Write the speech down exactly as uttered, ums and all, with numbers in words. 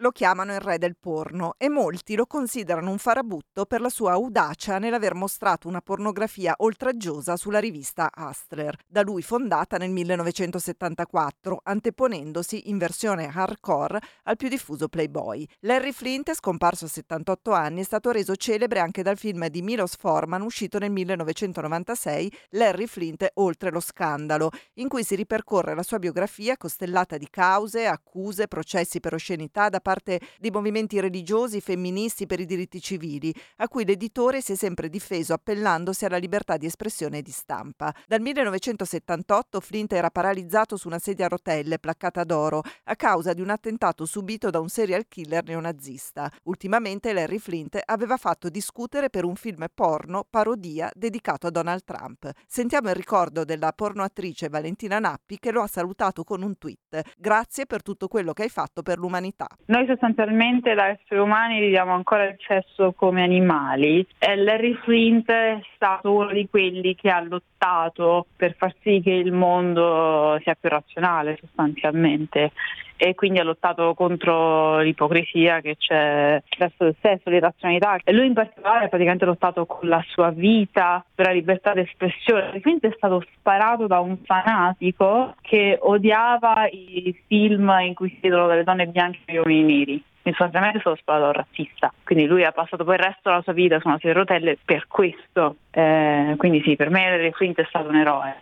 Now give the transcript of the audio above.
lo chiamano il re del porno e molti lo considerano un farabutto per la sua audacia nell'aver mostrato una pornografia oltraggiosa sulla rivista Hustler, da lui fondata nel millenovecentosettantaquattro, anteponendosi in versione hardcore al più diffuso Playboy. Larry Flynt, scomparso a settantotto anni, è stato reso celebre anche dal film di Milos Forman uscito nel millenovecentonovantasei, Larry Flynt oltre lo scandalo, in cui si ripercorre la sua biografia costellata di cause, accuse, processi per oscenità da parte di movimenti religiosi, femministi, per i diritti civili, a cui l'editore si è sempre difeso appellandosi alla libertà di espressione e di stampa. Dal millenovecentosettantotto Flynt era paralizzato su una sedia a rotelle placcata d'oro a causa di un attentato subito da un serial killer neonazista. Ultimamente Larry Flynt aveva fatto discutere per un film porno parodia dedicato a Donald Trump. Sentiamo il ricordo della pornoattrice Valentina Nappi, che lo ha salutato con un tweet: grazie per tutto quello che hai fatto per l'umanità. Noi sostanzialmente da esseri umani viviamo ancora il sesso come animali e Larry Flynt è stato uno di quelli che ha lottato per far sì che il mondo sia più razionale sostanzialmente, e quindi ha lottato contro l'ipocrisia che c'è verso il sesso, l'irrazionalità, e lui in particolare ha praticamente lottato con la sua vita per la libertà d'espressione. Flynt è stato sparato da un fanatico che odiava i film in cui si vedono delle donne bianche e gli uomini neri. Sostanzialmente è stato sparato da un razzista, quindi lui ha passato poi il resto della sua vita su una sedia a rotelle per questo, eh, quindi sì, per me Larry Flynt è stato un eroe.